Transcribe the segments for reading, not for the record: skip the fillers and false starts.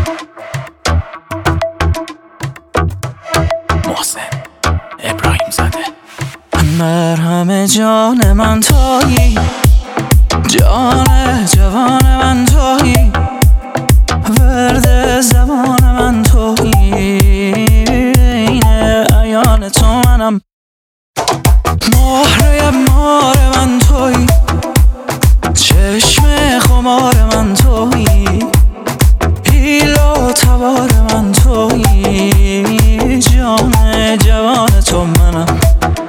محسن ابراهیم زاده. مرهم جان من تویی، جان جوان من تویی، ورد زمان من تویی، این عیان تو منم، مهره مار من تویی، چشم خمار من تویی، حیل و تبار من تویی، جان جوان تو منم،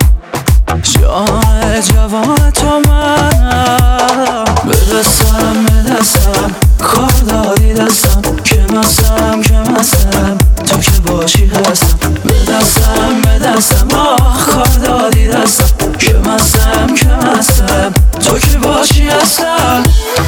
جان جوان تو منم. به دستم کار دادی دستم، که مستم تو که باشی هستم. به دستم کار دادی دستم، که مستم تو که باشی هستم.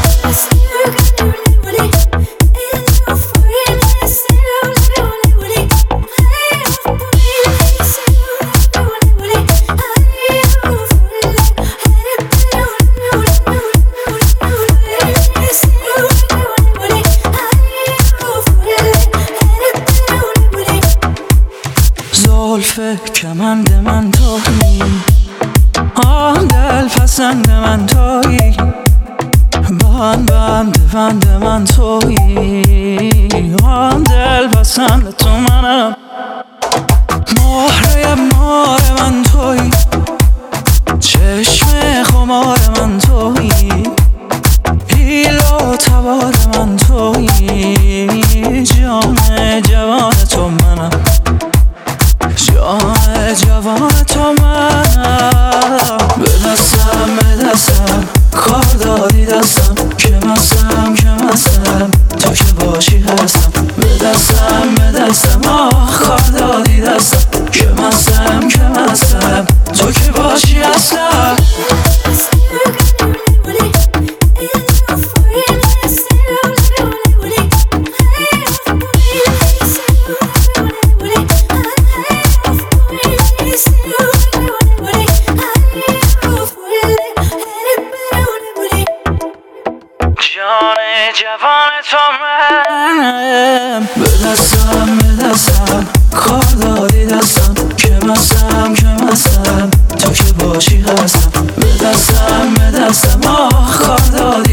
زلف کمند من تویی، آن دل پسند من تویی، بند من تویی، آن دل پسند تو منم، مهره مار من تویی، چشم خمار من تویی، حیل و تبار من تویی، جان جوان تو منم، جان جوان تو منم. به دستم کار دادی دستم، که مستم تو که باشی هستم. به دستم کار دادی دستم، که مستم تو که باشی هستم. جان جوان تو منم. به دستم کار دادی دستم، که مستم تو که باشی هستم. به دستم کار دادی